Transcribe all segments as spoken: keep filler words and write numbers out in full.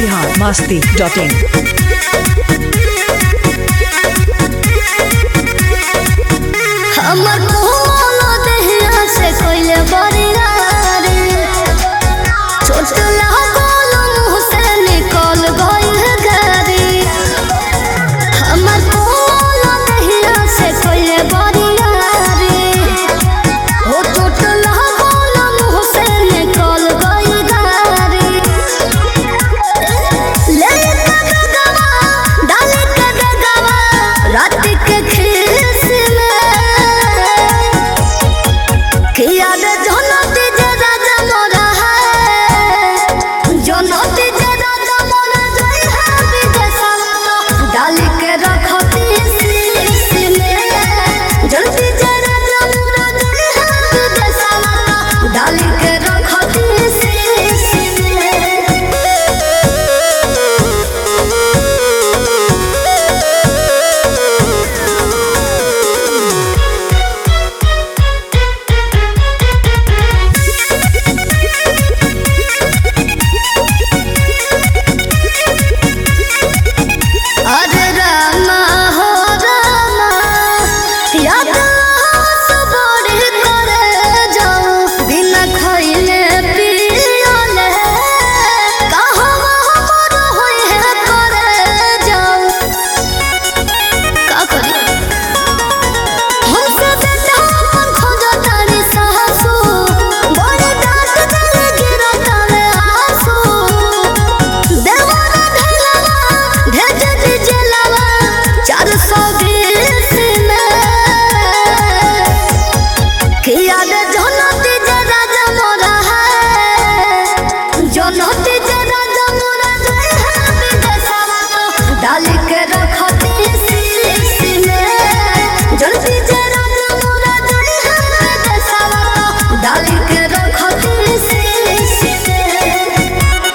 Bihar Masti dot इन। हमर मोहल्ला दहिया से कोइले बरिया रे छोट लागल मुँह से निकल गइल गारी। हमर मोहल्ला दहिया से कोइले बरिया रे हो छोट लागल मुँह से निकल गइल गारी। ले के गगवा डाल के गगवा रात के खीस में किया रे जनती जे राजा मोरा है जनती जे राजा मोरा जय है विदेशवा डाल के रखती शीश में। जनती जे राजा मोरा जय है विदेशवा डाल के रखती शीश में। अरे रामा हो रामा याद सब बड़ी करे जाऊं बिना खइले पियले कहाँ हमर होई है करे जाऊं का करी। हमसे बेटा अपन खोजता रे सासू बड़ी डांट देले गिरता रे आंसू। देवरा ढलवा भेज दीजिए लवा चार सौ बीस में किया रे जनती जे राजा मोरा है जनती जे राजा मोरा जय है विदेशवा डाल के रखती शीश में। जनती जे राजा मोरा जय है विदेशवा डाल के रखती शीश में।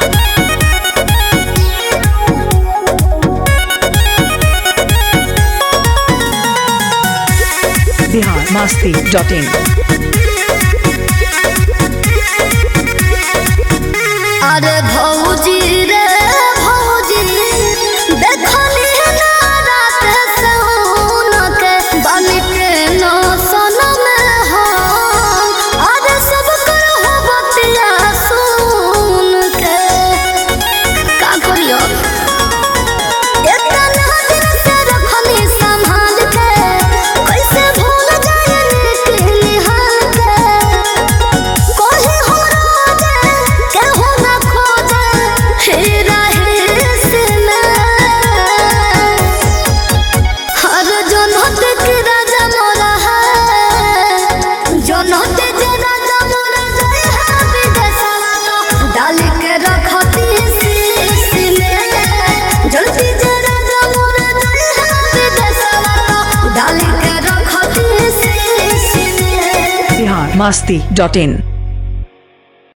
Bihar Masti dot in. अरे भौजी रे भौजी देखली ना रात से उनके बन के नौसन में हो। अरे सब कर हो बतिया सुन के का करियो इतना दिन से रखनी संभाल के कैसे भूल जाए लेकिन निहाल के कोई हो रोजे केहू ना खोजे हीरा हिस में। हर जनत के राजा मोरा है जनत जे राजा मोरा जय है विदेशवा डाल के रखती शीश में। जनती जे राजा मोरा जय है विदेशवा डाल के रखती शीश में। बिहार मस्ती डॉट इन।